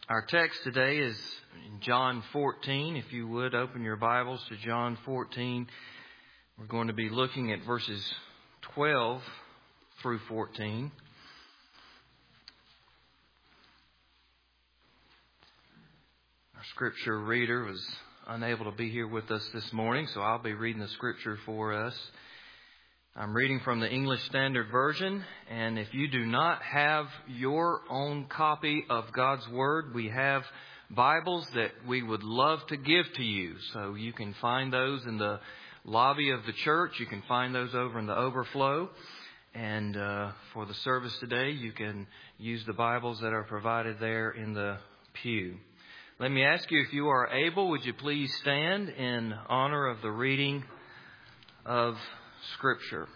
Our text today is in John 14. If you would, open your Bibles to John 14. We're going to be looking at verses 12 through 14. Our scripture reader was unable to be here with us this morning, so I'll be reading the scripture for us. I'm reading from the English Standard Version, and if you do not have your own copy of God's Word, we have Bibles that we would love to give to you. So you can find those in the lobby of the church. You can find those over in the overflow. And for the service today, you can use the Bibles that are provided there in the pew. Let me ask you, if you are able, would you please stand in honor of the reading of Scripture.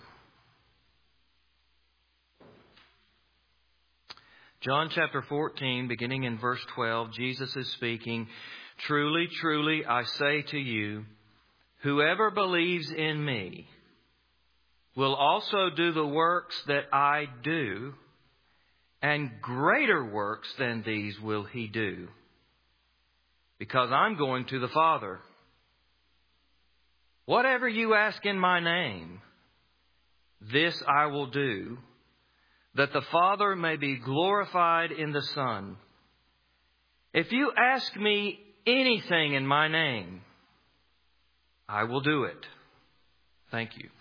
John chapter 14, beginning in verse 12, Jesus is speaking, "Truly, truly, I say to you, whoever believes in me will also do the works that I do, and greater works than these will he do, because I'm going to the Father. Whatever you ask in my name, this I will do, that the Father may be glorified in the Son. If you ask me anything in my name, I will do it." Thank you.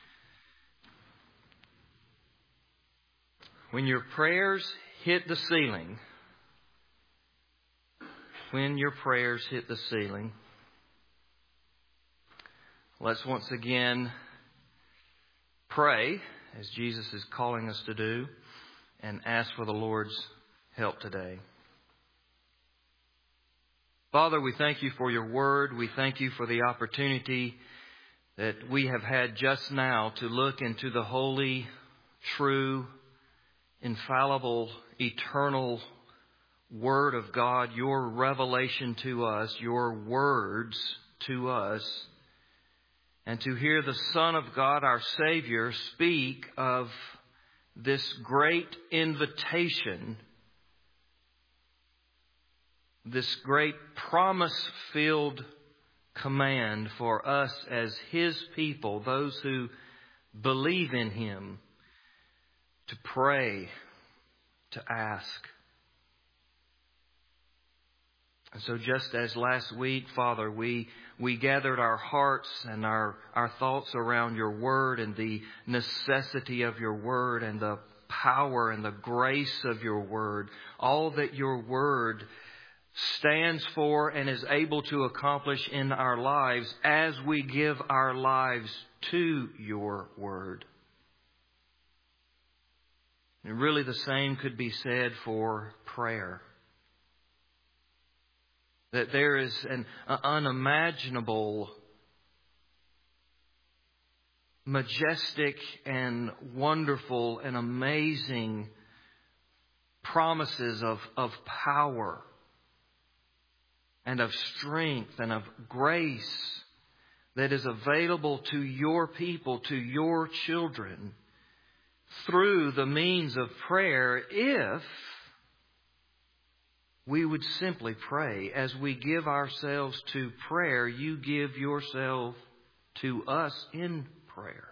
When your prayers hit the ceiling, let's once again pray, as Jesus is calling us to do, and ask for the Lord's help today. Father, we thank you for your word. We thank you for the opportunity that we have had just now to look into the holy, true, infallible, eternal Word of God, your revelation to us, your words to us, and to hear the Son of God, our Savior, speak of this great invitation, this great promise-filled command for us as His people, those who believe in Him, to pray, to ask. And so just as last week, Father, we gathered our hearts and our thoughts around your word and the necessity of your word and the power and the grace of your word, all that your word stands for and is able to accomplish in our lives as we give our lives to your word. And really the same could be said for prayer. That there is an unimaginable, majestic and wonderful and amazing promises of power and of strength and of grace that is available to your people, to your children, through the means of prayer, if we would simply pray. As we give ourselves to prayer, you give yourself to us in prayer.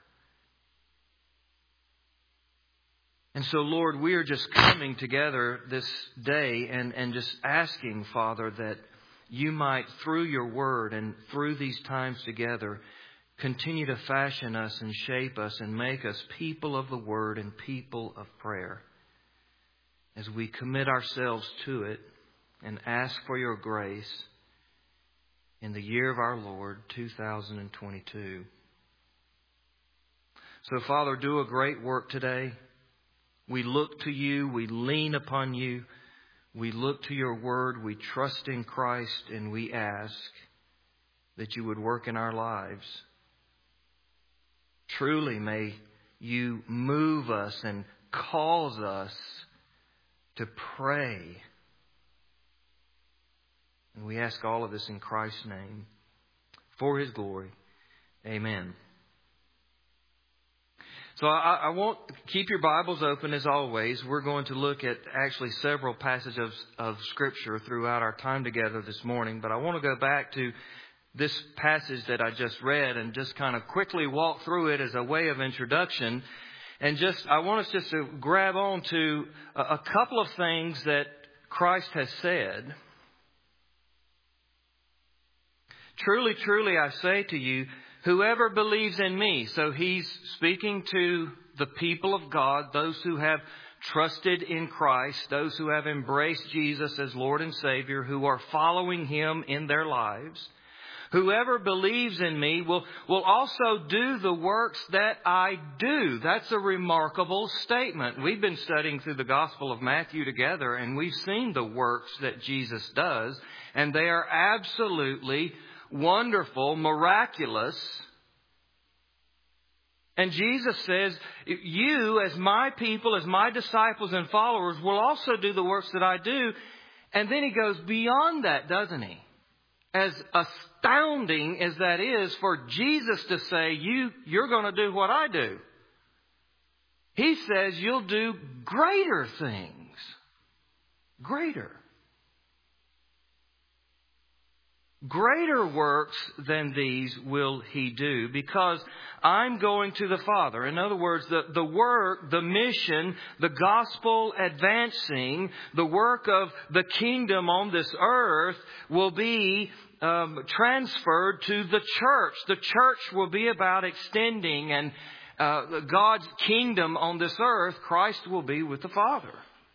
And so, Lord, we are just coming together this day and just asking, Father, that you might, through your word and through these times together, continue to fashion us and shape us and make us people of the word and people of prayer. As we commit ourselves to it, and ask for your grace in the year of our Lord, 2022. So, Father, do a great work today. We look to you. We lean upon you. We look to your word. We trust in Christ, and we ask that you would work in our lives. Truly, may you move us and cause us to pray. And we ask all of this in Christ's name, for His glory. Amen. So I want keep your Bibles open as always. We're going to look at actually several passages of Scripture throughout our time together this morning. But I want to go back to this passage that I just read and just kind of quickly walk through it as a way of introduction. And I want us just to grab on to a couple of things that Christ has said. Truly, truly, I say to you, whoever believes in me. So he's speaking to the people of God, those who have trusted in Christ, those who have embraced Jesus as Lord and Savior, who are following Him in their lives. Whoever believes in me will also do the works that I do. That's a remarkable statement. We've been studying through the Gospel of Matthew together, and we've seen the works that Jesus does, and they are absolutely wonderful, miraculous. And Jesus says, you as my people, as my disciples and followers, will also do the works that I do. And then He goes beyond that, doesn't He? As astounding as that is for Jesus to say, you're going to do what I do. He says you'll do greater things. Greater. Greater works than these will He do, because I'm going to the Father. In other words, the work, the mission, the gospel advancing, the work of the kingdom on this earth will be transferred to the church. The church will be about extending and God's kingdom on this earth. Christ will be with the Father.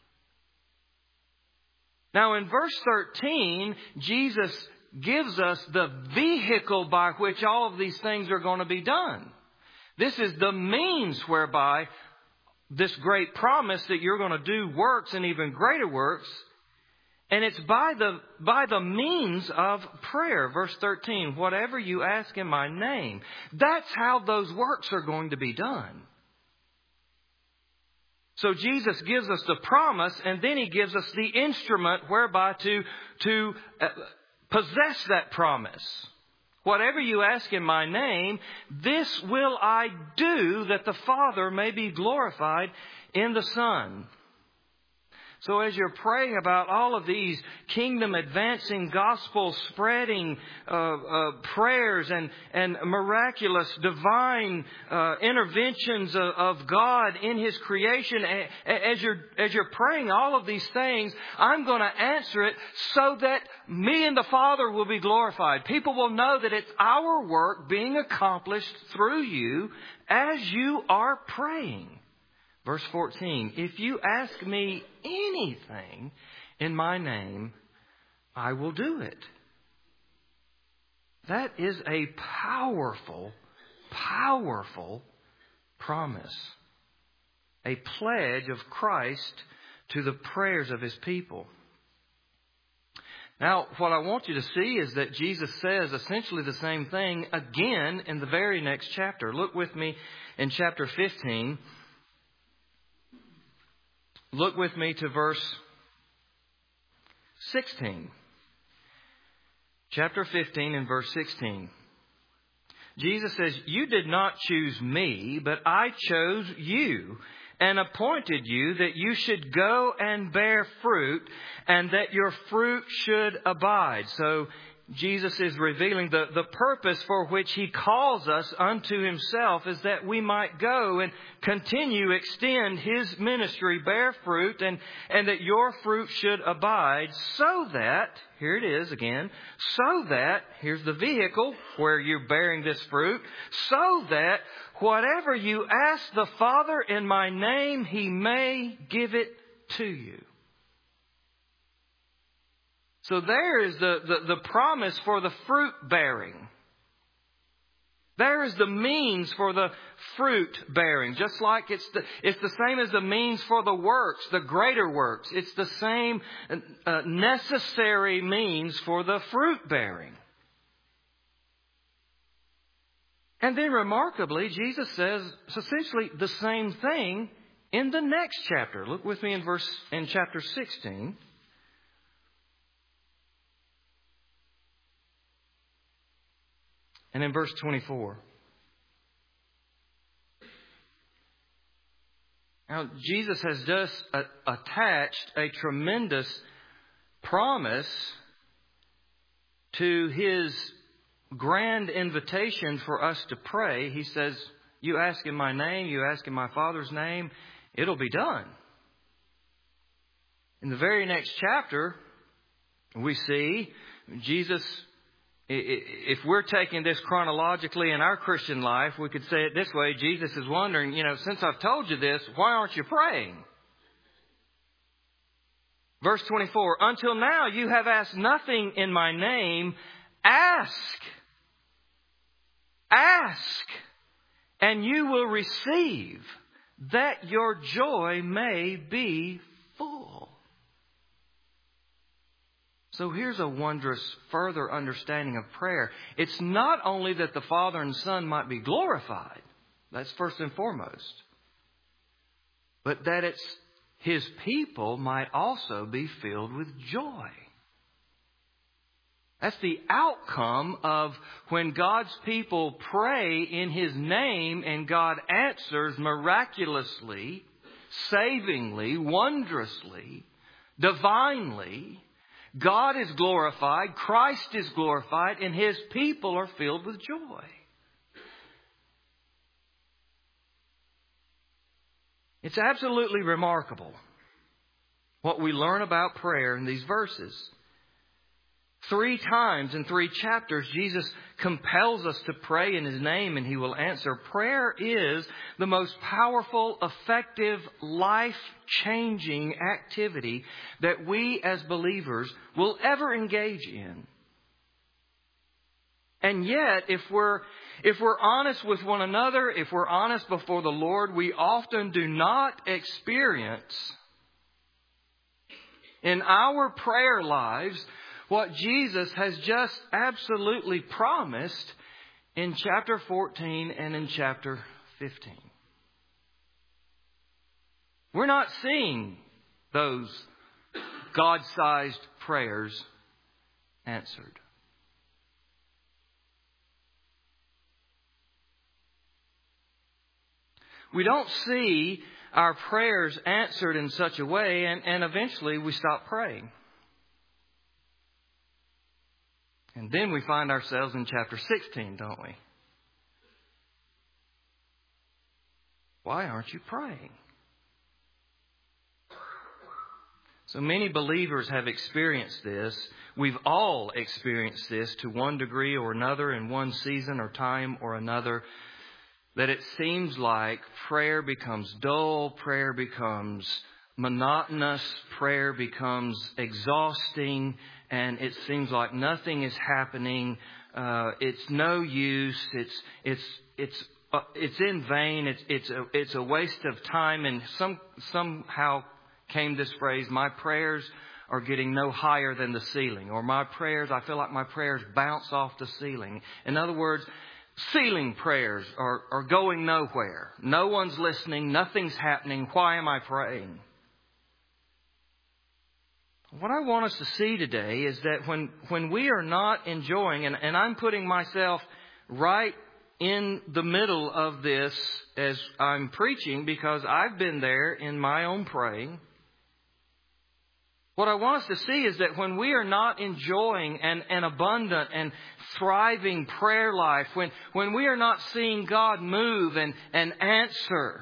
Now in verse 13, Jesus gives us the vehicle by which all of these things are going to be done. This is the means whereby this great promise that you're going to do works and even greater works. And it's by the means of prayer. Verse 13, whatever you ask in my name. That's how those works are going to be done. So Jesus gives us the promise, and then He gives us the instrument whereby to possess that promise. Whatever you ask in my name, this will I do, that the Father may be glorified in the Son. So as you're praying about all of these kingdom advancing, gospel spreading prayers and miraculous divine interventions of God in His creation, as you're praying all of these things, I'm going to answer it so that me and the Father will be glorified. People will know that it's our work being accomplished through you as you are praying. Verse 14, if you ask me anything in my name, I will do it. That is a powerful, powerful promise. A pledge of Christ to the prayers of His people. Now, what I want you to see is that Jesus says essentially the same thing again in the very next chapter. Look with me in chapter 15. Look with me to verse 16. Chapter 15 and verse 16. Jesus says, you did not choose me, but I chose you and appointed you that you should go and bear fruit and that your fruit should abide. So Jesus is revealing the purpose for which He calls us unto Himself is that we might go and continue, extend His ministry, bear fruit, and that your fruit should abide, so that, here it is again, so that, here's the vehicle where you're bearing this fruit, so that whatever you ask the Father in my name, He may give it to you. So there is the promise for the fruit bearing. There is the means for the fruit bearing. Just like it's the same as the means for the works, the greater works. It's the same necessary means for the fruit bearing. And then remarkably, Jesus says essentially the same thing in the next chapter. Look with me in chapter 16. And in verse 24, Now, Jesus has just attached a tremendous promise to His grand invitation for us to pray. He says, you ask in my name, you ask in my Father's name, it'll be done. In the very next chapter, we see Jesus, if we're taking this chronologically in our Christian life, we could say it this way. Jesus is wondering, since I've told you this, why aren't you praying? Verse 24, until now you have asked nothing in my name. Ask, and you will receive, that your joy may be full. So here's a wondrous further understanding of prayer. It's not only that the Father and Son might be glorified. That's first and foremost. But that it's His people might also be filled with joy. That's the outcome of when God's people pray in His name and God answers miraculously, savingly, wondrously, divinely. God is glorified, Christ is glorified, and His people are filled with joy. It's absolutely remarkable what we learn about prayer in these verses. 3 times in 3 chapters, Jesus compels us to pray in His name and He will answer. Prayer is the most powerful, effective, life-changing activity that we as believers will ever engage in. And yet, if we're honest with one another, if we're honest before the Lord, we often do not experience in our prayer lives what Jesus has just absolutely promised in chapter 14 and in chapter 15. We're not seeing those God-sized prayers answered. We don't see our prayers answered in such a way, and eventually we stop praying. And then we find ourselves in chapter 16, don't we? Why aren't you praying? So many believers have experienced this. We've all experienced this to one degree or another in one season or time or another. That it seems like prayer becomes dull, prayer becomes monotonous, prayer becomes exhausting, and it seems like nothing is happening. It's no use. It's in vain. It's a waste of time. And somehow came this phrase: my prayers are getting no higher than the ceiling, or I feel like my prayers bounce off the ceiling. In other words, ceiling prayers are going nowhere. No one's listening. Nothing's happening. Why am I praying? What I want us to see today is that when we are not enjoying, and I'm putting myself right in the middle of this as I'm preaching because I've been there in my own praying. What I want us to see is that when we are not enjoying an abundant and thriving prayer life, when we are not seeing God move and answer,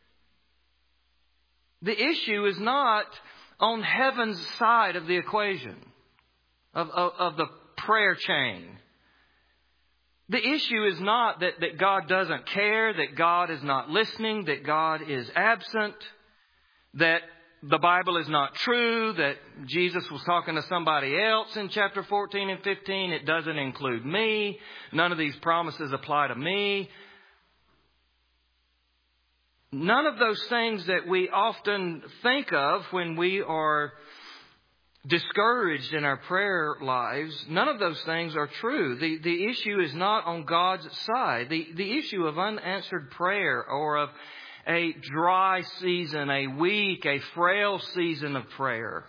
the issue is not on heaven's side of the equation, of the prayer chain. The issue is not that God doesn't care, that God is not listening, that God is absent, that the Bible is not true, that Jesus was talking to somebody else in chapter 14 and 15. It doesn't include me. None of these promises apply to me. None of those things that we often think of when we are discouraged in our prayer lives, none of those things are true. The issue is not on God's side. The issue of unanswered prayer or of a dry season, a weak, a frail season of prayer,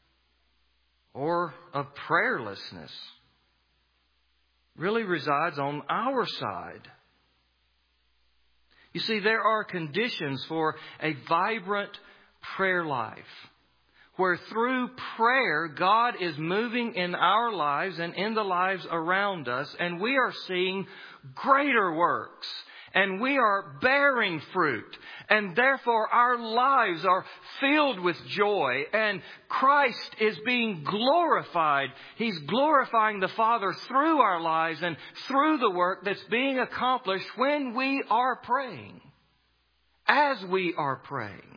or of prayerlessness really resides on our side. You see, there are conditions for a vibrant prayer life, where through prayer, God is moving in our lives and in the lives around us, and we are seeing greater works, and we are bearing fruit, and therefore our lives are filled with joy, and Christ is being glorified. He's glorifying the Father through our lives and through the work that's being accomplished when we are praying, as we are praying.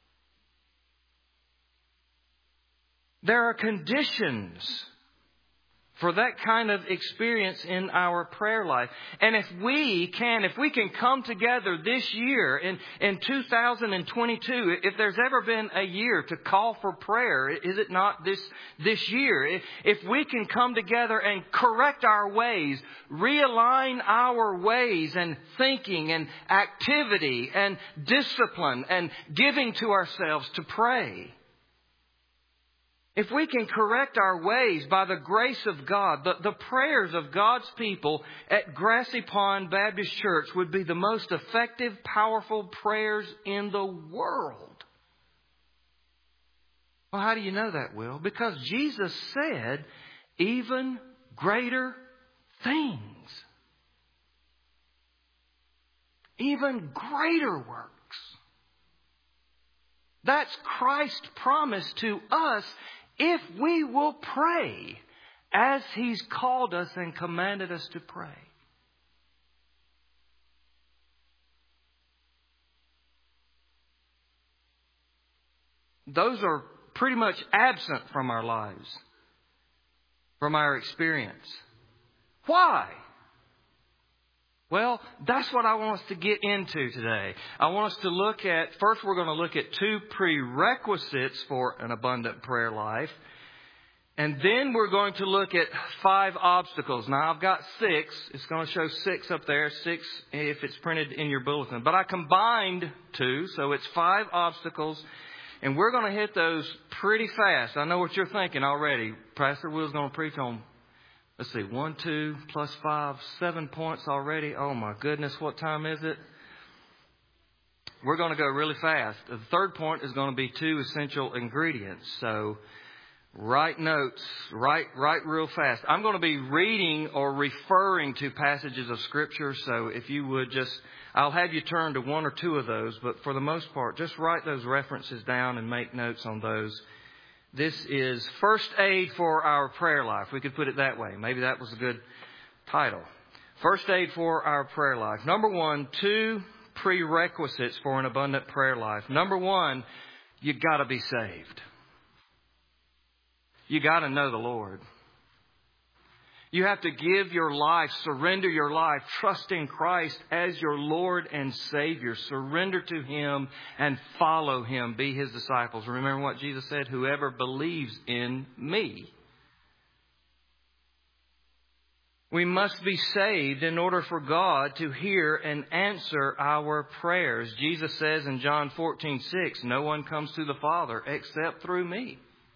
There are conditions for that kind of experience in our prayer life. And if we can come together this year in 2022, if there's ever been a year to call for prayer, is it not this year? If we can come together and correct our ways, realign our ways and thinking and activity and discipline and giving to ourselves to pray. If we can correct our ways by the grace of God, the prayers of God's people at Grassy Pond Baptist Church would be the most effective, powerful prayers in the world. Well, how do you know that, Will? Because Jesus said, even greater things. Even greater works. That's Christ's promise to us if we will pray as He's called us and commanded us to pray. Those are pretty much absent from our lives, from our experience. Why? Well, that's what I want us to get into today. I want us to look at, first we're going to look at 2 prerequisites for an abundant prayer life. And then we're going to look at 5 obstacles. Now, I've got 6. It's going to show 6 up there, 6 if it's printed in your bulletin. But I combined 2, so it's 5 obstacles. And we're going to hit those pretty fast. I know what you're thinking already. Pastor Will's going to preach on, let's see, 1, 2, plus 5, 7 points already. Oh my goodness, what time is it? We're going to go really fast. The third point is going to be 2 essential ingredients. So write notes, write real fast. I'm going to be reading or referring to passages of Scripture. So if you would I'll have you turn to 1 or 2 of those. But for the most part, just write those references down and make notes on those. This is first aid for our prayer life. We could put it that way. Maybe that was a good title. First aid for our prayer life. Number 1, 2 prerequisites for an abundant prayer life. Number 1, you got to be saved. You got to know the Lord. You have to give your life, surrender your life, trusting Christ as your Lord and Savior. Surrender to Him and follow Him. Be His disciples. Remember what Jesus said, whoever believes in me. We must be saved in order for God to hear and answer our prayers. Jesus says in John 14:6, no one comes to the Father except through me.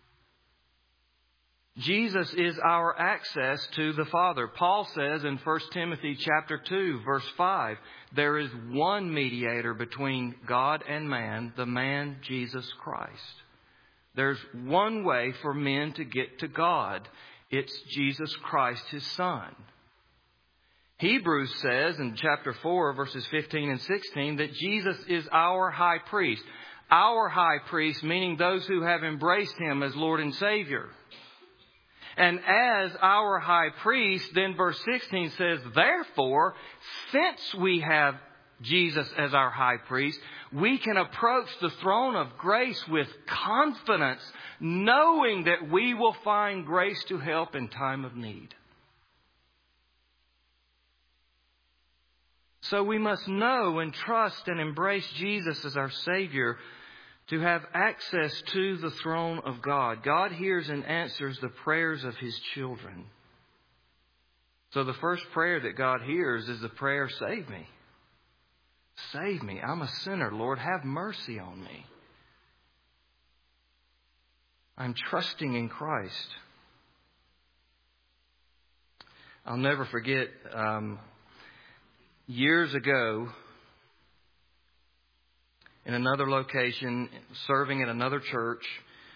Jesus is our access to the Father. Paul says in 1 Timothy chapter 2, verse 5, there is one mediator between God and man, the man Jesus Christ. There's one way for men to get to God. It's Jesus Christ, His Son. Hebrews says in chapter 4, verses 15 and 16, that Jesus is our high priest. Our high priest, meaning those who have embraced Him as Lord and Savior. And as our high priest, then verse 16 says, therefore, since we have Jesus as our high priest, we can approach the throne of grace with confidence, knowing that we will find grace to help in time of need. So we must know and trust and embrace Jesus as our Savior to have access to the throne of God. God hears and answers the prayers of His children. So the first prayer that God hears is the prayer, save me. Save me. I'm a sinner. Lord, have mercy on me. I'm trusting in Christ. I'll never forget, years ago, in another location, serving at another church.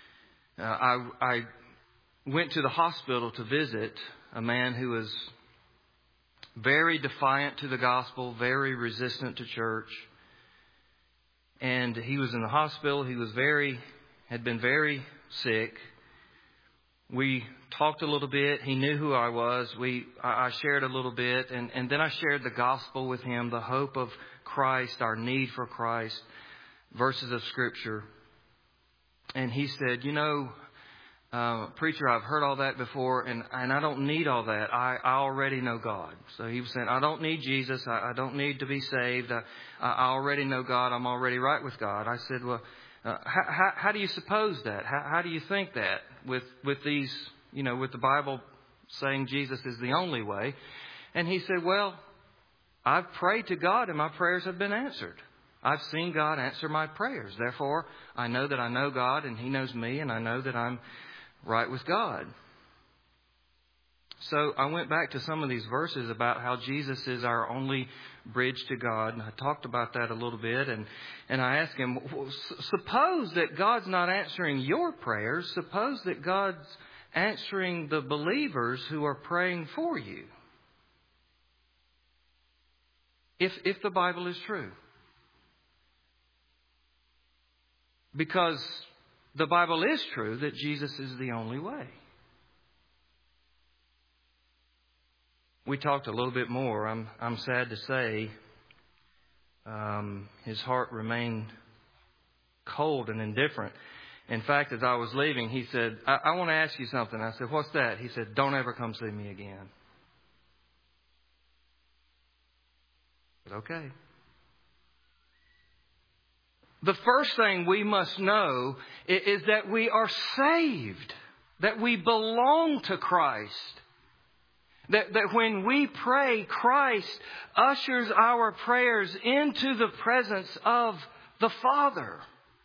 I went to the hospital to visit a man who was very defiant to the gospel, very resistant to church. And he was in the hospital. He was had been very sick. We talked a little bit. He knew who I was. I shared a little bit. And then I shared the gospel with him, the hope of Christ, our need for Christ, verses of Scripture. And he said, preacher, I've heard all that before, and I don't need all that. I already know God. So he was saying, I don't need Jesus. I don't need to be saved. I already know God. I'm already right with God. I said, well, how do you suppose that? How do you think that with these, with the Bible saying Jesus is the only way? And he said, well, I've prayed to God and my prayers have been answered. I've seen God answer my prayers. Therefore, I know that I know God and He knows me, and I know that I'm right with God. So I went back to some of these verses about how Jesus is our only bridge to God. And I talked about that a little bit. And I asked him, suppose that God's not answering your prayers. Suppose that God's answering the believers who are praying for you. If the Bible is true. Because the Bible is true that Jesus is the only way. We talked a little bit more. I'm sad to say his heart remained cold and indifferent. In fact, as I was leaving, he said, I want to ask you something. I said, what's that? He said, don't ever come see me again. I said, okay. The first thing we must know is that we are saved, that we belong to Christ. That when we pray, Christ ushers our prayers into the presence of the Father.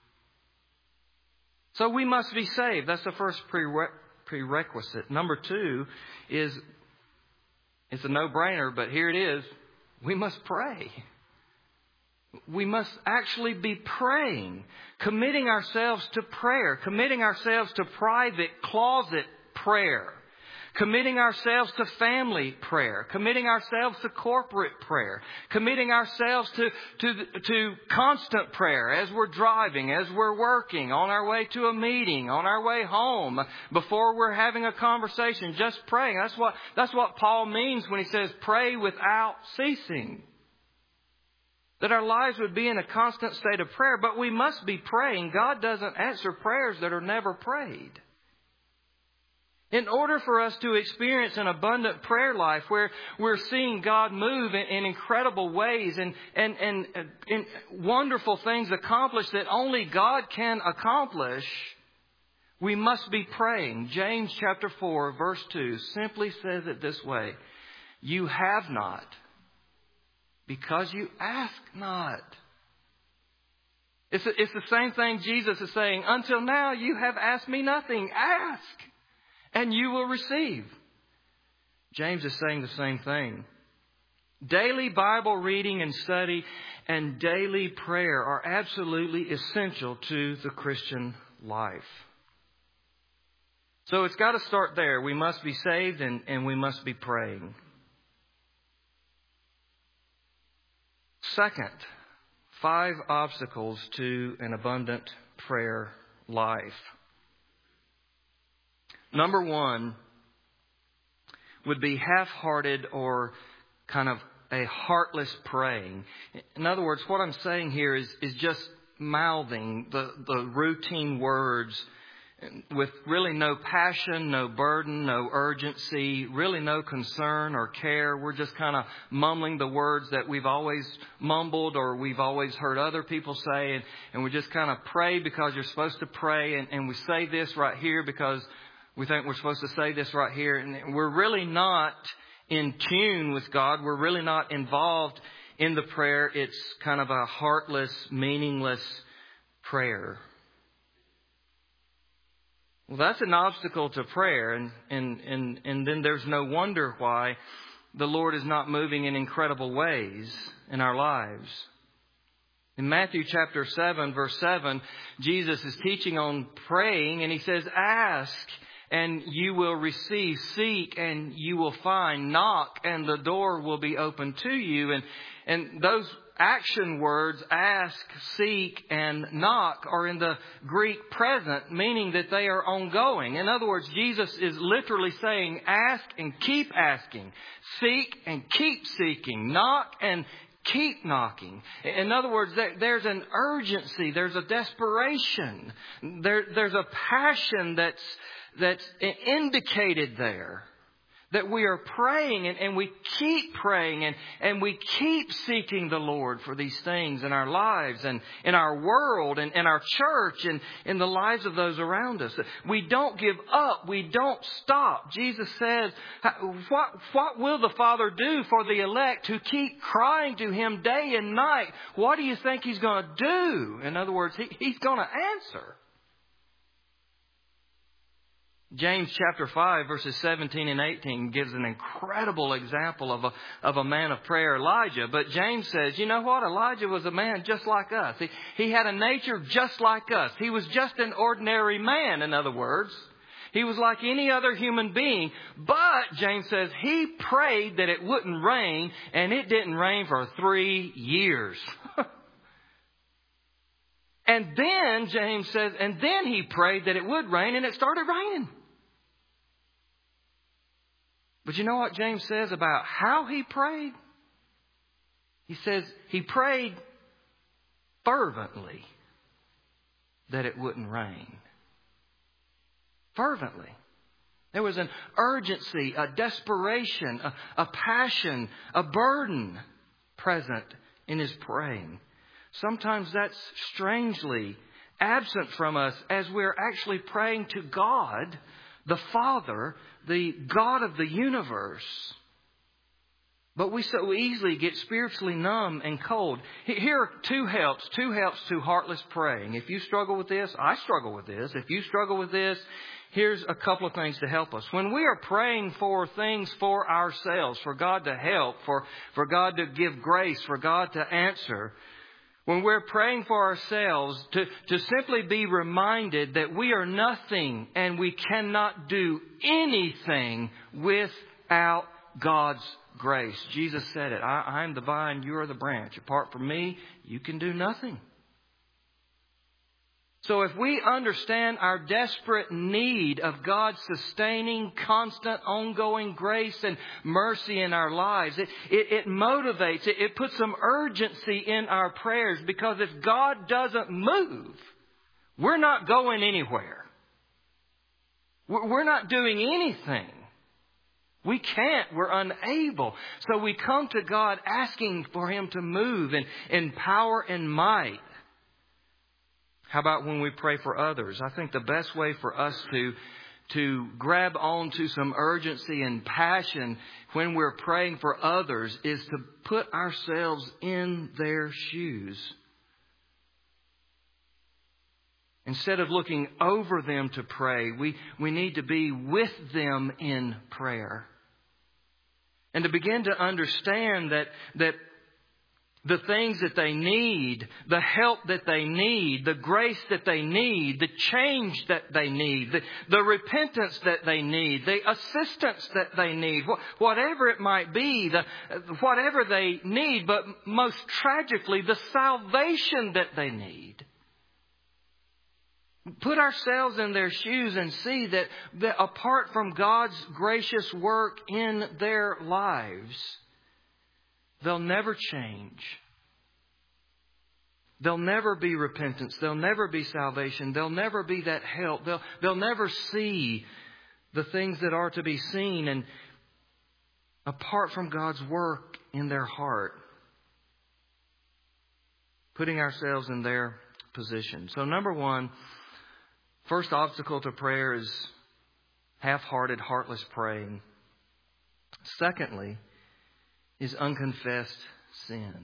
So we must be saved. That's the first prerequisite. Number two is, it's a no-brainer, but here it is. We must pray. We must actually be praying, committing ourselves to prayer, committing ourselves to private closet prayer. Committing ourselves to family prayer, committing ourselves to corporate prayer, committing ourselves to constant prayer as we're driving, as we're working, on our way to a meeting, on our way home, before we're having a conversation, just praying. That's what Paul means when he says pray without ceasing. That our lives would be in a constant state of prayer, but we must be praying. God doesn't answer prayers that are never prayed. In order for us to experience an abundant prayer life where we're seeing God move in incredible ways and wonderful things accomplished that only God can accomplish, we must be praying. James chapter 4 verse 2 simply says it this way. You have not because you ask not. It's the same thing Jesus is saying. Until now you have asked me nothing. Ask. And you will receive. James is saying the same thing. Daily Bible reading and study and daily prayer are absolutely essential to the Christian life. So it's got to start there. We must be saved and we must be praying. Second, 5 obstacles to an abundant prayer life. Number 1 would be half-hearted or kind of a heartless praying. In other words, what I'm saying here is just mouthing the routine words with really no passion, no burden, no urgency, really no concern or care. We're just kind of mumbling the words that we've always mumbled or we've always heard other people say. And we just kind of pray because you're supposed to pray. And we say this right here because we think we're supposed to say this right here. And we're really not in tune with God. We're really not involved in the prayer. It's kind of a heartless, meaningless prayer. Well, that's an obstacle to prayer. And then there's no wonder why the Lord is not moving in incredible ways in our lives. In Matthew chapter 7, verse 7, Jesus is teaching on praying, and He says, ask and you will receive, seek and you will find, knock and the door will be open to you. And those action words, ask, seek, and knock, are in the Greek present, meaning that they are ongoing. In other words, Jesus is literally saying, ask and keep asking, seek and keep seeking, knock and keep knocking. In other words, there's an urgency, there's a desperation, there's a passion that's indicated there. That we are praying and we keep praying and we keep seeking the Lord for these things in our lives and in our world and in our church and in the lives of those around us. We don't give up. We don't stop. Jesus says, what will the Father do for the elect who keep crying to Him day and night? What do you think He's going to do? In other words, He's going to answer. James chapter 5 verses 17 and 18 gives an incredible example of a man of prayer, Elijah. But James says, you know what? Elijah was a man just like us. He had a nature just like us. He was just an ordinary man, in other words. He was like any other human being. But, James says, he prayed that it wouldn't rain, and it didn't rain for 3 years. And then, James says, and then he prayed that it would rain, and it started raining. But you know what James says about how he prayed? He says he prayed fervently that it wouldn't rain. Fervently. There was an urgency, a desperation, a passion, a burden present in his praying. Sometimes that's strangely absent from us as we're actually praying to God, the Father, the God of the universe. But we so easily get spiritually numb and cold. Here are two helps to heartless praying. If you struggle with this, I struggle with this. If you struggle with this, here's a couple of things to help us. When we are praying for things for ourselves, for God to help, for God to give grace, for God to answer, when we're praying for ourselves, to simply be reminded that we are nothing and we cannot do anything without God's grace. Jesus said it. I am the vine, you are the branch. Apart from me, you can do nothing. So if we understand our desperate need of God's sustaining, constant, ongoing grace and mercy in our lives, it motivates, it puts some urgency in our prayers, because if God doesn't move, we're not going anywhere. We're not doing anything. We can't. We're unable. So we come to God asking for Him to move in power and might. How about when we pray for others? I think the best way for us to grab onto some urgency and passion when we're praying for others is to put ourselves in their shoes. Instead of looking over them to pray, we need to be with them in prayer. And to begin to understand that the things that they need, the help that they need, the grace that they need, the change that they need, the repentance that they need, the assistance that they need, whatever it might be, whatever they need, but most tragically, the salvation that they need. Put ourselves in their shoes and see that apart from God's gracious work in their lives, they'll never change. There'll never be repentance. There'll never be salvation. There'll never be that help. They'll never see the things that are to be seen, and apart from God's work in their heart. Putting ourselves in their position. So number one, first obstacle to prayer is half-hearted, heartless praying. Secondly, is unconfessed sin.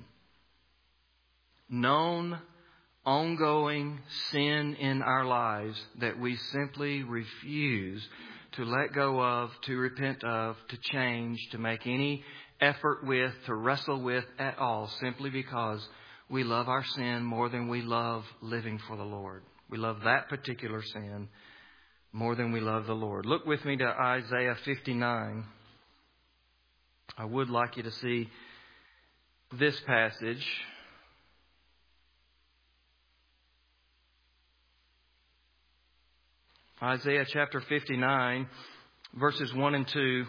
Known, ongoing sin in our lives that we simply refuse to let go of, to repent of, to change, to make any effort with, to wrestle with at all, simply because we love our sin more than we love living for the Lord. We love that particular sin more than we love the Lord. Look with me to Isaiah 59. I would like you to see this passage. Isaiah chapter 59, verses 1 and 2.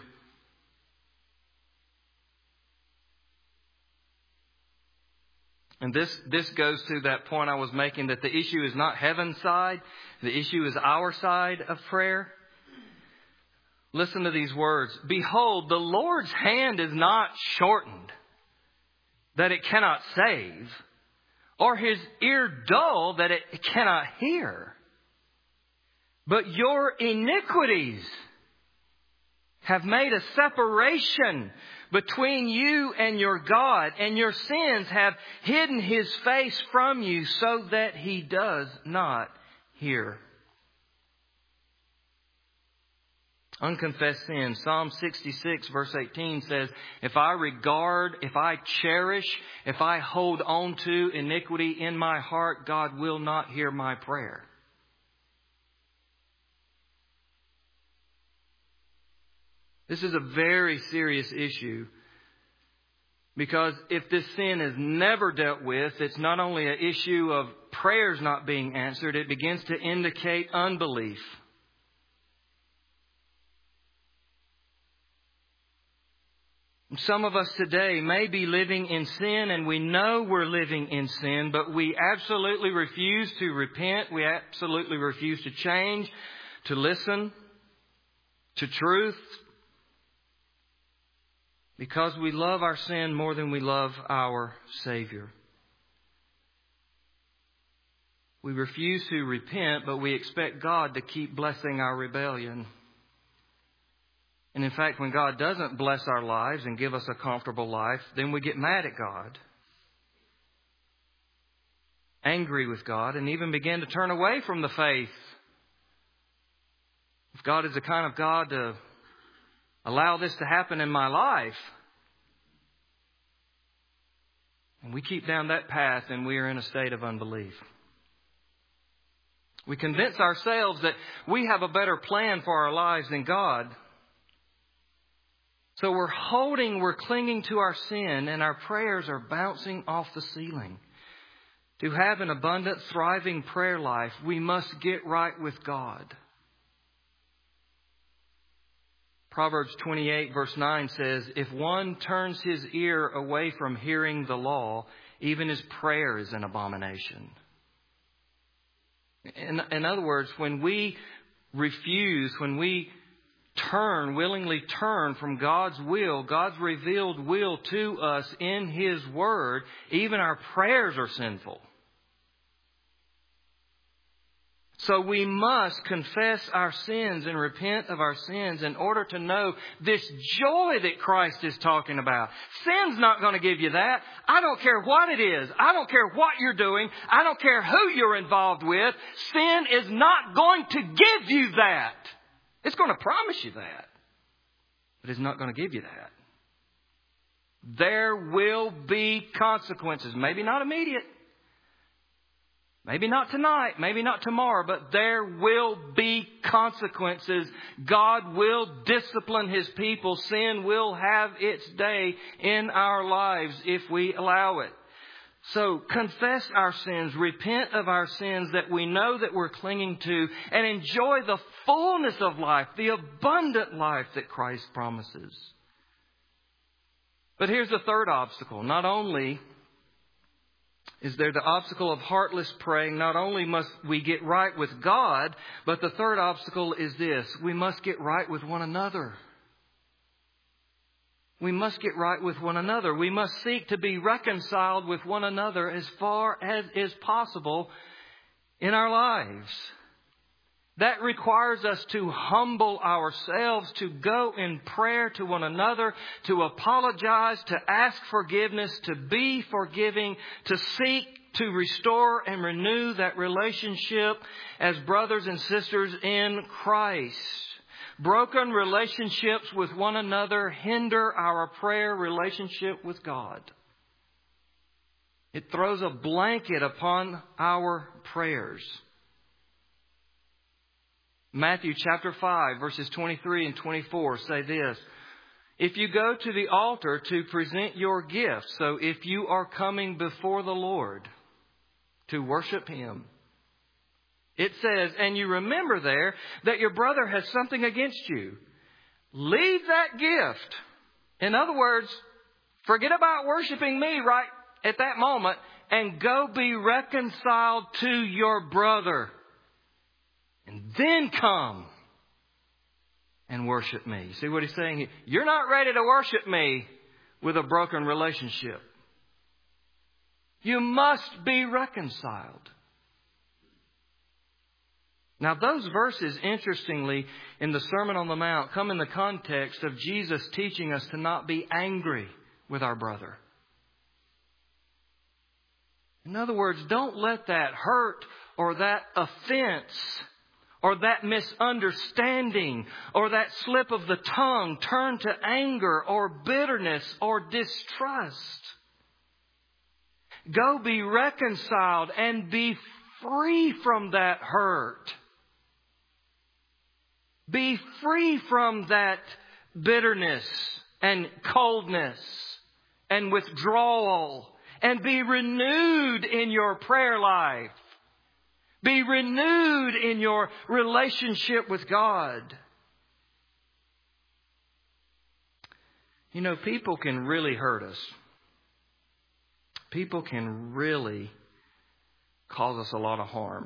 And this goes to that point I was making, that the issue is not heaven's side. The issue is our side of prayer. Listen to these words. Behold, the Lord's hand is not shortened, that it cannot save, or His ear dull, that it cannot hear. But your iniquities have made a separation between you and your God, and your sins have hidden His face from you so that He does not hear. Unconfessed sin. Psalm 66 verse 18 says, if I cherish, if I hold on to iniquity in my heart, God will not hear my prayer. This is a very serious issue, because if this sin is never dealt with, it's not only an issue of prayers not being answered, it begins to indicate unbelief. Some of us today may be living in sin, and we know we're living in sin, but we absolutely refuse to repent. We absolutely refuse to change, to listen to truth, because we love our sin more than we love our Savior. We refuse to repent, but we expect God to keep blessing our rebellion. And in fact, when God doesn't bless our lives and give us a comfortable life, then we get mad at God, angry with God, and even begin to turn away from the faith. If God is the kind of God to allow this to happen in my life, and we keep down that path, and we are in a state of unbelief. We convince ourselves that we have a better plan for our lives than God. So we're clinging to our sin, and our prayers are bouncing off the ceiling. To have an abundant, thriving prayer life, we must get right with God. Proverbs 28 verse 9 says, if one turns his ear away from hearing the law, even his prayer is an abomination. In other words, when we refuse, when we willingly turn from God's will, God's revealed will to us in His Word, even our prayers are sinful. So we must confess our sins and repent of our sins in order to know this joy that Christ is talking about. Sin's not going to give you that. I don't care what it is. I don't care what you're doing. I don't care who you're involved with. Sin is not going to give you that. It's going to promise you that, but it's not going to give you that. There will be consequences. Maybe not immediate. Maybe not tonight. Maybe not tomorrow. But there will be consequences. God will discipline His people. Sin will have its day in our lives if we allow it. So confess our sins, repent of our sins that we know that we're clinging to, and enjoy the fullness of life, the abundant life that Christ promises. But here's the third obstacle. Not only is there the obstacle of heartless praying, not only must we get right with God, but the third obstacle is this: we must get right with one another. We must get right with one another. We must seek to be reconciled with one another as far as is possible in our lives. That requires us to humble ourselves, to go in prayer to one another, to apologize, to ask forgiveness, to be forgiving, to seek to restore and renew that relationship as brothers and sisters in Christ. Broken relationships with one another hinder our prayer relationship with God. It throws a blanket upon our prayers. Matthew chapter 5, verses 23 and 24 say this. If you go to the altar to present your gifts, so if you are coming before the Lord to worship Him, it says, and you remember there that your brother has something against you, leave that gift. In other words, forget about worshiping me right at that moment and go be reconciled to your brother. And then come and worship me. See what he's saying here? You're not ready to worship me with a broken relationship. You must be reconciled. Now, those verses, interestingly, in the Sermon on the Mount, come in the context of Jesus teaching us to not be angry with our brother. In other words, don't let that hurt or that offense or that misunderstanding or that slip of the tongue turn to anger or bitterness or distrust. Go be reconciled and be free from that hurt. Be free from that bitterness and coldness and withdrawal, and be renewed in your prayer life. Be renewed in your relationship with God. You know, people can really hurt us. People can really cause us a lot of harm.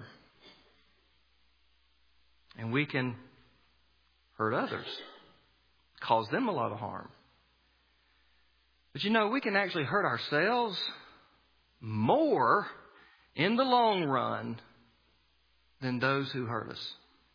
And we can hurt others, cause them a lot of harm. But you know, we can actually hurt ourselves more in the long run than those who hurt us.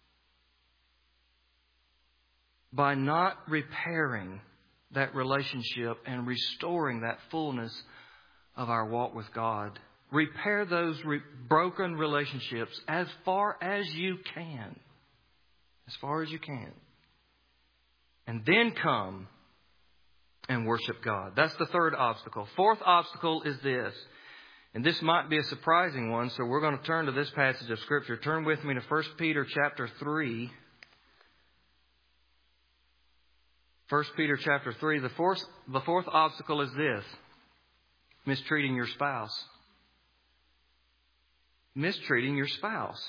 By not repairing that relationship and restoring that fullness of our walk with God. Repair those broken relationships as far as you can. As far as you can. And then come and worship God. That's the third obstacle. Fourth obstacle is this. And this might be a surprising one, so we're going to turn to this passage of Scripture. Turn with me to 1 Peter chapter 3. 1 Peter chapter 3. The fourth obstacle is this. Mistreating your spouse. Mistreating your spouse.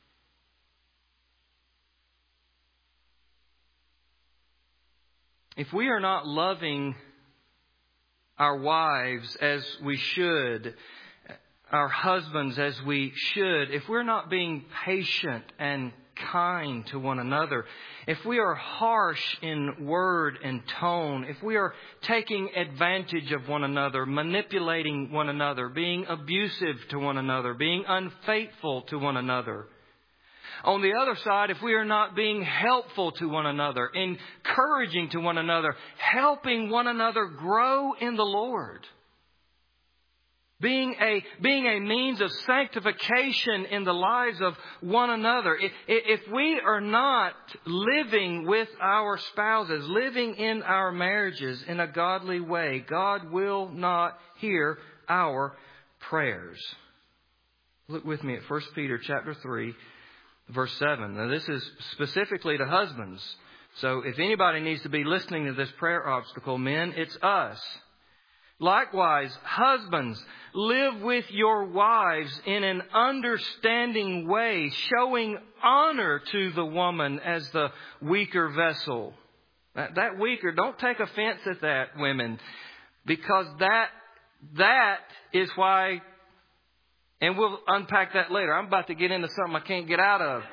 If we are not loving our wives as we should, our husbands as we should, if we're not being patient and kind to one another, if we are harsh in word and tone, if we are taking advantage of one another, manipulating one another, being abusive to one another, being unfaithful to one another. On the other side, if we are not being helpful to one another, encouraging to one another, helping one another grow in the Lord, being a means of sanctification in the lives of one another. If we are not living with our spouses, living in our marriages in a godly way, God will not hear our prayers. Look with me at 1 Peter chapter 3, verse 7. Now this is specifically to husbands. So if anybody needs to be listening to this prayer obstacle, men, it's us. Likewise, husbands, live with your wives in an understanding way, showing honor to the woman as the weaker vessel. That weaker, don't take offense at that, women, because that is why, and we'll unpack that later. I'm about to get into something I can't get out of.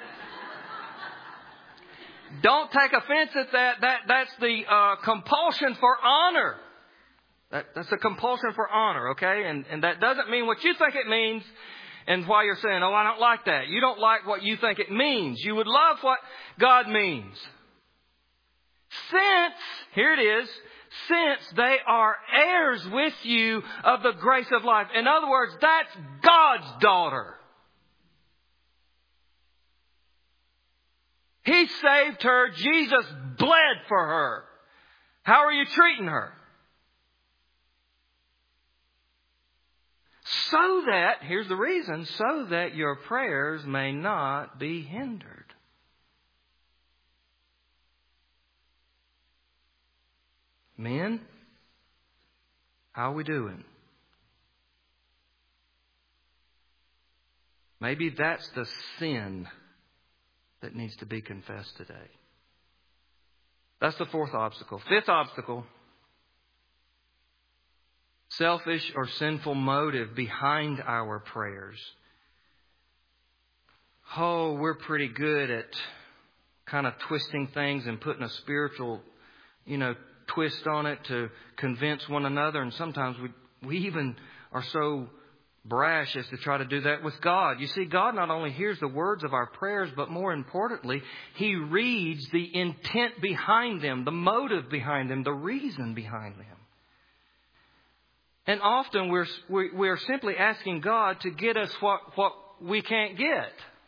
Don't take offense at that. That's the compulsion for honor. That's a compulsion for honor, okay? And that doesn't mean what you think it means and why you're saying, oh, I don't like that. You don't like what you think it means. You would love what God means. Here it is, since they are heirs with you of the grace of life. In other words, that's God's daughter. He saved her. Jesus bled for her. How are you treating her? So that, here's the reason, so that your prayers may not be hindered. Men, how are we doing? Maybe that's the sin that needs to be confessed today. That's the fourth obstacle. Fifth obstacle. Selfish or sinful motive behind our prayers. Oh, we're pretty good at kind of twisting things and putting a spiritual, twist on it to convince one another. And sometimes we even are so brash as to try to do that with God. You see, God not only hears the words of our prayers, but more importantly, He reads the intent behind them, the motive behind them, the reason behind them. And often we're simply asking God to get us what we can't get.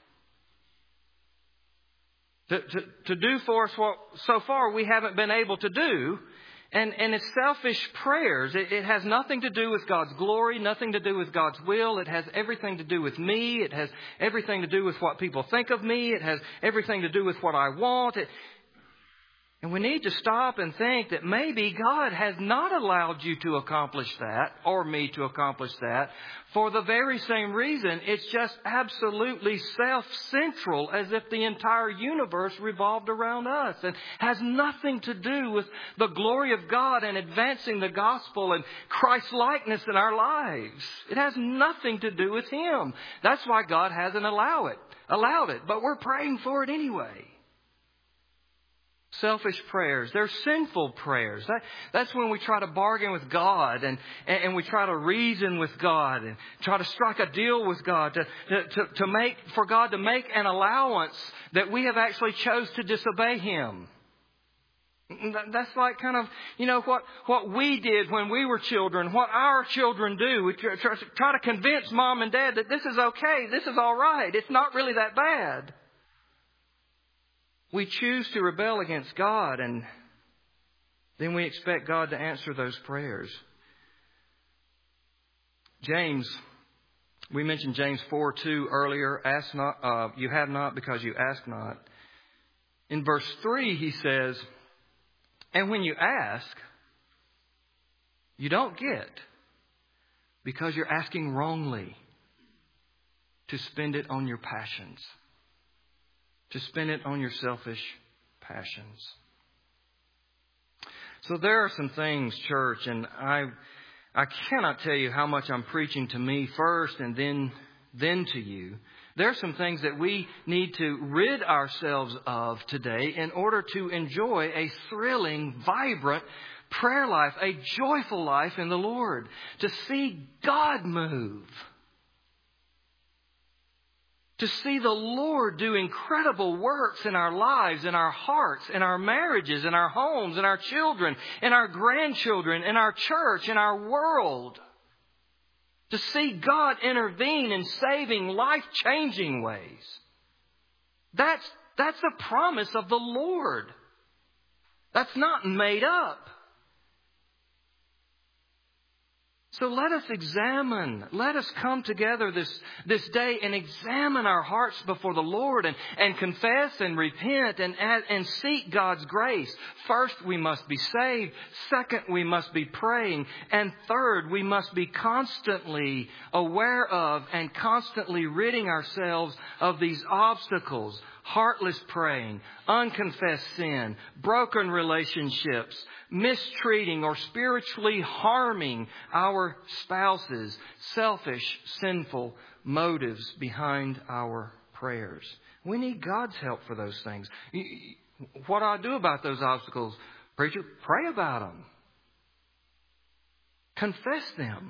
To do for us what so far we haven't been able to do. And it's selfish prayers. It has nothing to do with God's glory, nothing to do with God's will. It has everything to do with me. It has everything to do with what people think of me. It has everything to do with what I want. And we need to stop and think that maybe God has not allowed you to accomplish that, or me to accomplish that, for the very same reason. It's just absolutely self-central, as if the entire universe revolved around us, and has nothing to do with the glory of God and advancing the gospel and Christ-likeness in our lives. It has nothing to do with Him. That's why God hasn't allowed it, but we're praying for it anyway. Selfish prayers. They're sinful prayers. That's when we try to bargain with God and we try to reason with God and try to strike a deal with God for God to make an allowance that we have actually chose to disobey Him. That's like kind of, what we did when we were children, what our children do. We try to convince mom and dad that this is okay, this is all right, it's not really that bad. We choose to rebel against God, and then we expect God to answer those prayers. James, we mentioned James 4:2 earlier. Ask not, you have not because you ask not. In verse 3, he says, and when you ask, you don't get, because you're asking wrongly to spend it on your passions. To spend it on your selfish passions. So there are some things, church, and I cannot tell you how much I'm preaching to me first and then to you. There are some things that we need to rid ourselves of today in order to enjoy a thrilling, vibrant prayer life, a joyful life in the Lord. To see God move. To see the Lord do incredible works in our lives, in our hearts, in our marriages, in our homes, in our children, in our grandchildren, in our church, in our world. To see God intervene in saving, life-changing ways. That's a promise of the Lord. That's not made up. So let us come together this day and examine our hearts before the Lord and confess and repent and seek God's grace. First, we must be saved. Second, we must be praying. And third, we must be constantly aware of and constantly ridding ourselves of these obstacles. Heartless praying, unconfessed sin, broken relationships, mistreating or spiritually harming our spouses, selfish, sinful motives behind our prayers. We need God's help for those things. What do I do about those obstacles? Preacher, pray about them. Confess them.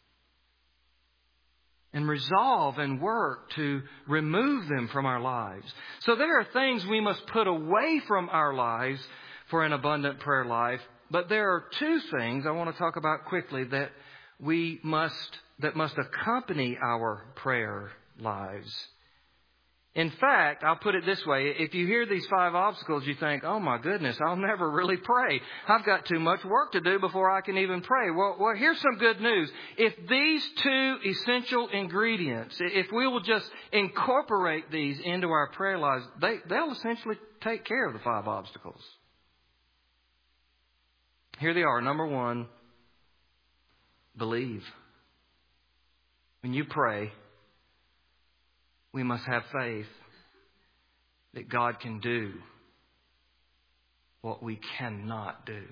And resolve and work to remove them from our lives. So there are things we must put away from our lives for an abundant prayer life. But there are two things I want to talk about quickly that must accompany our prayer lives. In fact, I'll put it this way. If you hear these 5 obstacles, you think, oh my goodness, I'll never really pray. I've got too much work to do before I can even pray. Well, here's some good news. If these 2 essential ingredients, if we will just incorporate these into our prayer lives, they'll essentially take care of the 5 obstacles. Here they are. Number 1, believe. When you pray, we must have faith that God can do what we cannot do.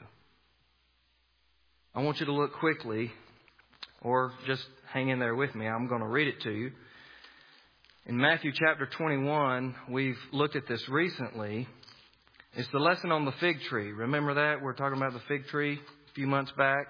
I want you to look quickly, or just hang in there with me. I'm going to read it to you. In Matthew chapter 21, we've looked at this recently. It's the lesson on the fig tree. Remember that? We're talking about the fig tree a few months back.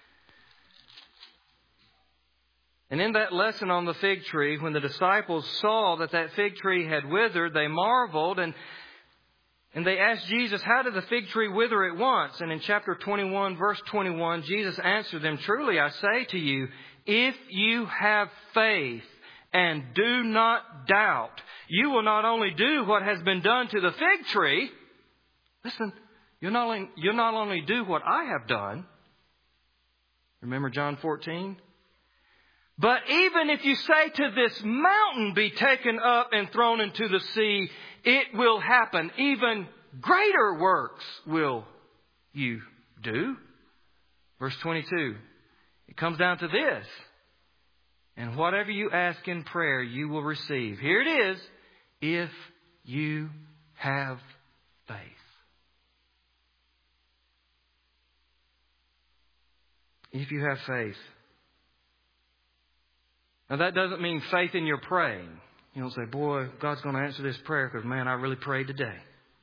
And in that lesson on the fig tree, when the disciples saw that fig tree had withered, they marveled and they asked Jesus, how did the fig tree wither at once? And in chapter 21, verse 21, Jesus answered them, truly I say to you, if you have faith and do not doubt, you will not only do what has been done to the fig tree. Listen, you'll not only do what I have done. Remember John 14? But even if you say to this mountain, be taken up and thrown into the sea, it will happen. Even greater works will you do. Verse 22. It comes down to this. And whatever you ask in prayer, you will receive. Here it is. If you have faith. If you have faith. Now that doesn't mean faith in your praying. You don't say, boy, God's going to answer this prayer because, man, I really prayed today.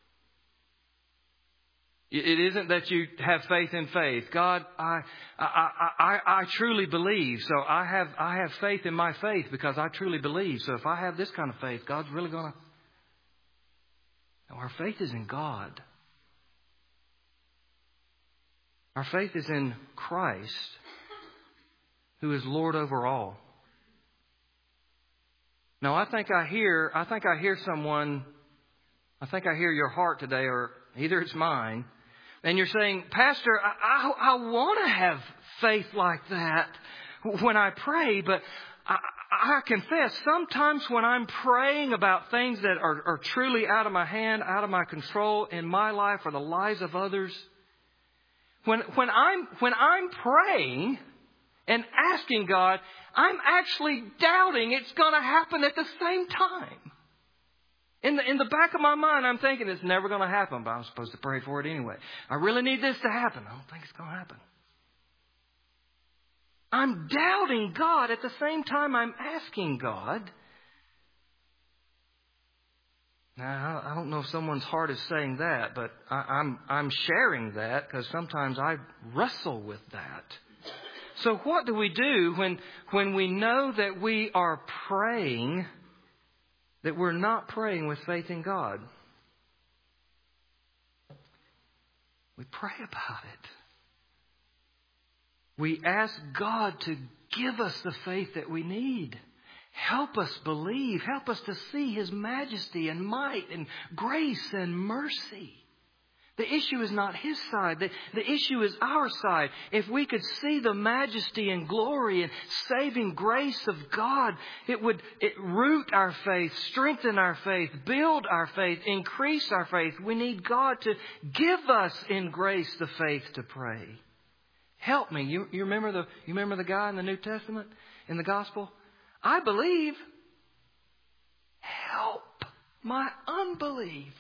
It isn't that you have faith in faith. God, I truly believe. So I have faith in my faith because I truly believe. So if I have this kind of faith, God's really going to... No, our faith is in God. Our faith is in Christ, who is Lord over all. Now, I think I hear your heart today, or either it's mine, and you're saying, Pastor, I want to have faith like that when I pray, but I confess, sometimes when I'm praying about things that are truly out of my hand, out of my control in my life or the lives of others, when I'm praying and asking God, I'm actually doubting it's going to happen at the same time. In the back of my mind, I'm thinking it's never going to happen, but I'm supposed to pray for it anyway. I really need this to happen. I don't think it's going to happen. I'm doubting God at the same time I'm asking God. Now, I don't know if someone's heart is saying that, but I'm sharing that because sometimes I wrestle with that. So what do we do when we know that we are praying, that we're not praying with faith in God? We pray about it. We ask God to give us the faith that we need. Help us believe. Help us to see His majesty and might and grace and mercy. The issue is not His side. The issue is our side. If we could see the majesty and glory and saving grace of God, it would root our faith, strengthen our faith, build our faith, increase our faith. We need God to give us in grace the faith to pray. Help me. You remember the guy in the New Testament, in the Gospel? I believe. Help my unbelief.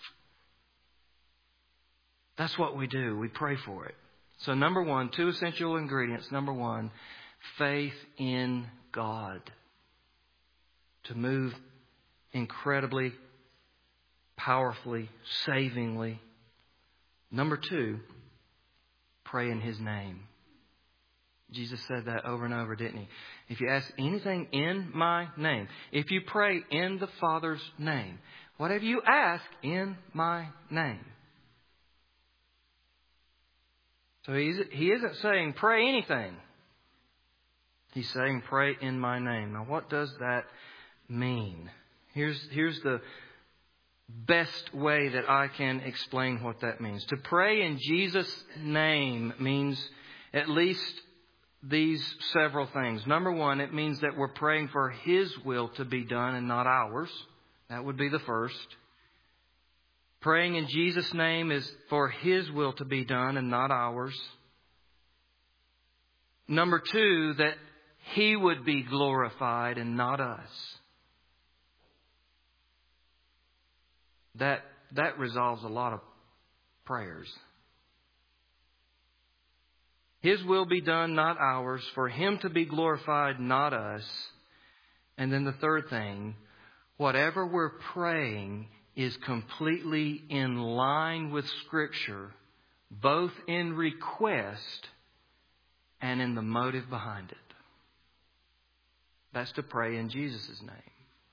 That's what we do. We pray for it. So number 1, 2 essential ingredients. Number 1, faith in God. To move incredibly, powerfully, savingly. Number 2, pray in His name. Jesus said that over and over, didn't He? If you ask anything in my name, if you pray in the Father's name, whatever you ask in my name. So He isn't saying pray anything. He's saying pray in my name. Now what does that mean? Here's the best way that I can explain what that means. To pray in Jesus' name means at least these several things. Number one, it means that we're praying for His will to be done and not ours. That would be the first. Praying in Jesus' name is for His will to be done and not ours. Number two, that He would be glorified and not us. That resolves a lot of prayers. His will be done, not ours. For Him to be glorified, not us. And then the third thing, whatever we're praying is completely in line with Scripture, both in request and in the motive behind it. That's to pray in Jesus' name.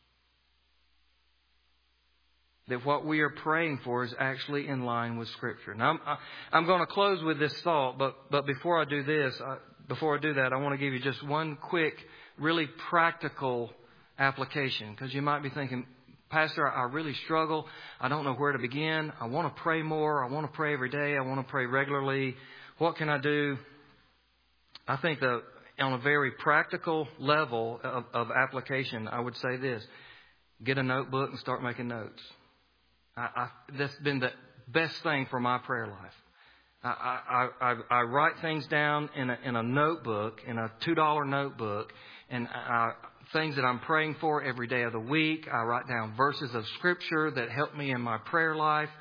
That what we are praying for is actually in line with Scripture. Now, I'm going to close with this thought, but before I do that, I want to give you just one quick, really practical application. Because you might be thinking, Pastor, I really struggle. I don't know where to begin. I want to pray more. I want to pray every day. I want to pray regularly. What can I do? I think that on a very practical level of application, I would say this. Get a notebook and start making notes. That's been the best thing for my prayer life. I write things down in a notebook, in a $2 notebook, and things that I'm praying for every day of the week. I write down verses of Scripture that help me in my prayer life.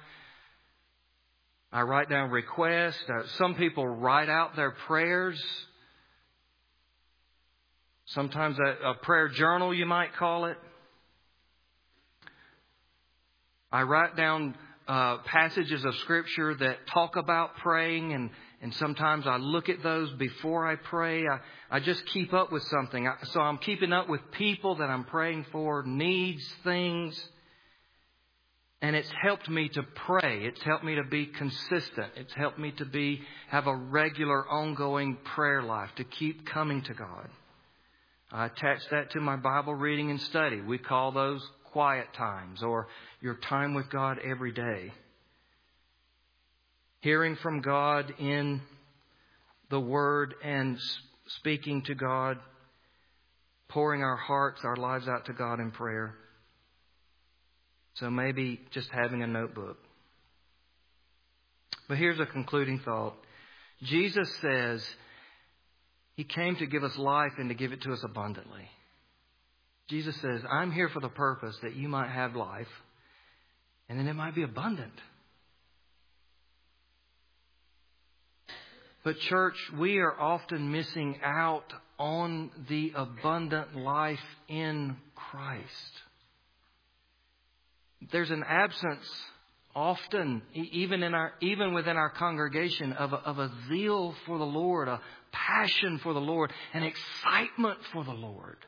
I write down requests. Some people write out their prayers. Sometimes a prayer journal, you might call it. I write down passages of Scripture that talk about praying, and sometimes I look at those before I pray. I just keep up with something. So I'm keeping up with people that I'm praying for, needs, things. And it's helped me to pray. It's helped me to be consistent. It's helped me to have a regular, ongoing prayer life, to keep coming to God. I attach that to my Bible reading and study. We call those quiet times, or your time with God every day. Hearing from God in the Word and speaking to God, pouring our hearts, our lives out to God in prayer. So maybe just having a notebook. But here's a concluding thought. Jesus says He came to give us life and to give it to us abundantly. Jesus says, I'm here for the purpose that you might have life, and then it might be abundant. But church, we are often missing out on the abundant life in Christ. There's an absence often, even within our congregation, of a zeal for the Lord, a passion for the Lord, an excitement for the Lord.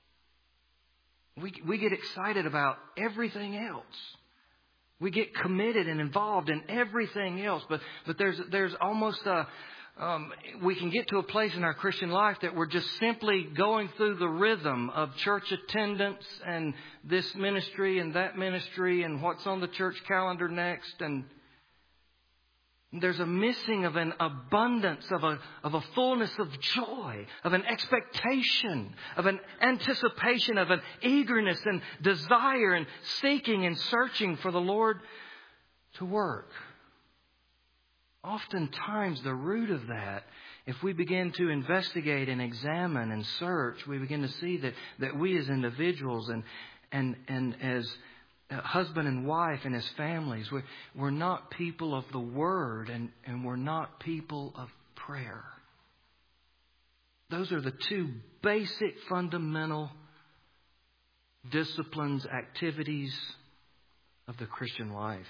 We get excited about everything else. We get committed and involved in everything else. But there's almost we can get to a place in our Christian life that we're just simply going through the rhythm of church attendance and this ministry and that ministry and what's on the church calendar next. And there's a missing of an abundance, of a fullness of joy, of an expectation, of an anticipation, of an eagerness and desire and seeking and searching for the Lord to work. Oftentimes the root of that, if we begin to investigate and examine and search, we begin to see that we as individuals and as husband and wife and as families, we're not people of the Word and we're not people of prayer. Those are the two basic fundamental disciplines, activities of the Christian life.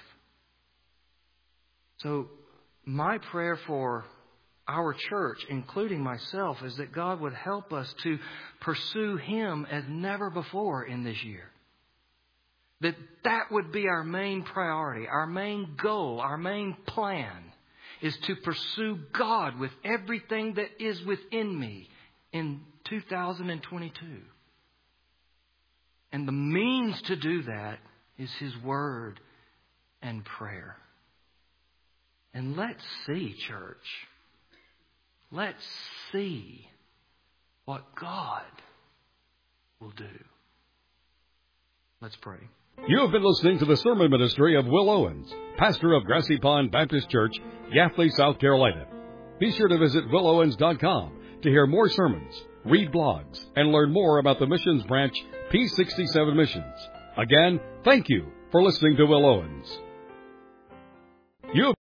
So my prayer for our church, including myself, is that God would help us to pursue Him as never before in this year. That would be our main priority, our main goal, our main plan is to pursue God with everything that is within me in 2022. And the means to do that is His Word and prayer. And let's see, church. Let's see what God will do. Let's pray. You have been listening to the sermon ministry of Will Owens, pastor of Grassy Pond Baptist Church, Yafley, South Carolina. Be sure to visit willowens.com to hear more sermons, read blogs, and learn more about the missions branch P67 Missions. Again, thank you for listening to Will Owens.